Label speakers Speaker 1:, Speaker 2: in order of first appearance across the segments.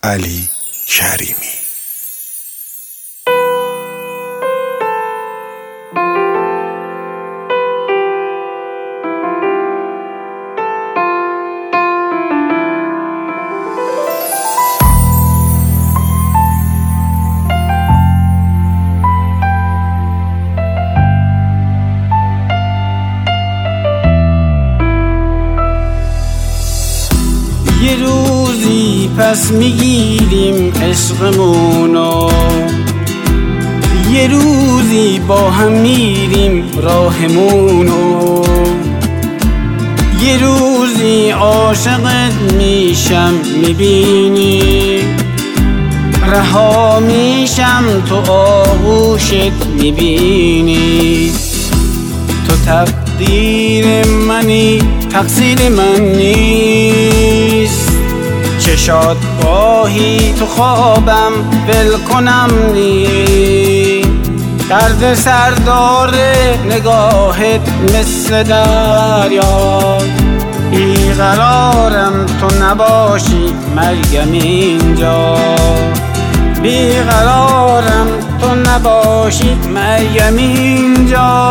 Speaker 1: علی کریمی.
Speaker 2: یه روزی پس میگیریم عشقمونو، یه روزی با هم میریم راهمونو، یه روزی عاشقت میشم میبینی، رها میشم تو آغوشت میبینی. تو تقدیر منی تقصیر من نیست، چشات گاهی تو خوابم ول کنم نی، درد سر داره نگاهت مثل دریا، بیقرارم تو نباشی مریم اینجا، بیقرارم تو نباشی مریم اینجا.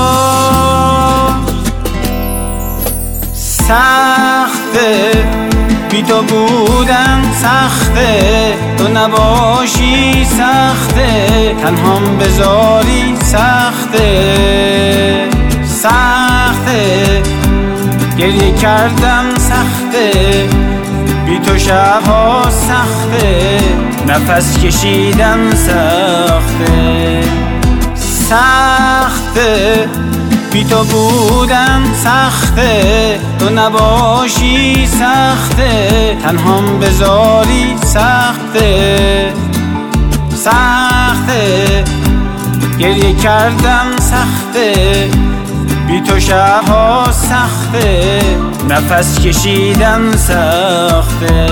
Speaker 2: سخته بی تو بودن، سخته تو نباشی، سخته تنهام بذاری، سخته سخته گریه کردم، سخته بی تو شبها، سخته نفس کشیدم، سخته سخته بی تو بودن، سخته تو نباشی، سخته تنهام بذاری، سخته سخته گریه کردم، سخته بی تو شبها، سخته نفس کشیدم، سخته.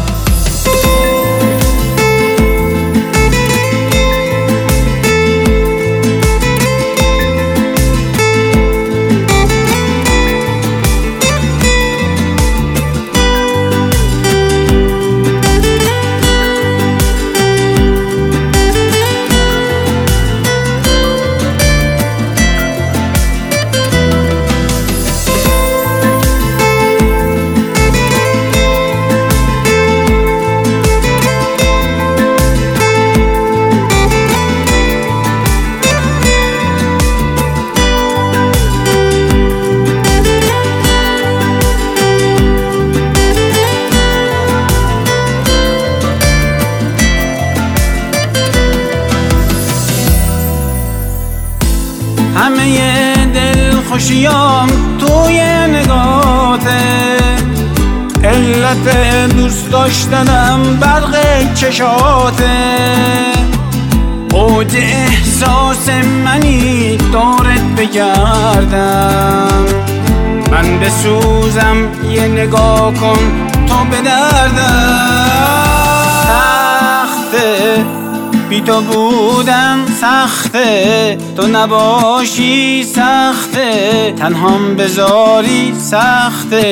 Speaker 2: همه دل خوشیام توی نگاته، علت دوست داشتنم برق چشاته، اوج احساس منی دورت بگردم، من بسوزم یه نگاه کن تو به دردم. سخته بی تو بودن، سخته تو نباشی، سخته تنهام بذاری، سخته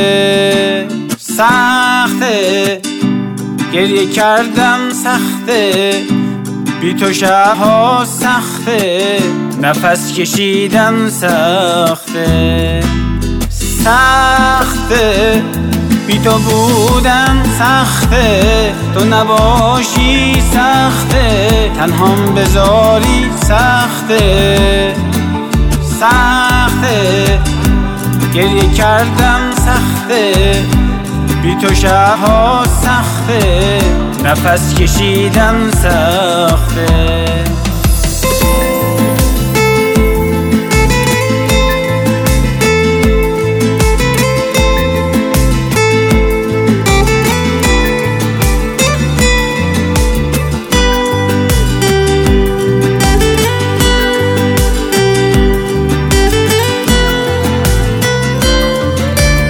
Speaker 2: سخته گریه کردم، سخته بی تو شبها، سخته نفس کشیدم، سخته سخته بی تو بودن، سخته تو نباشی، سخته تنهام بذاری، سخته سخته گریه کردم، سخته بی تو شبها، سخته نفس کشیدم، سخته.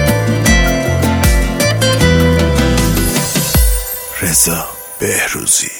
Speaker 1: رضا بهروزی.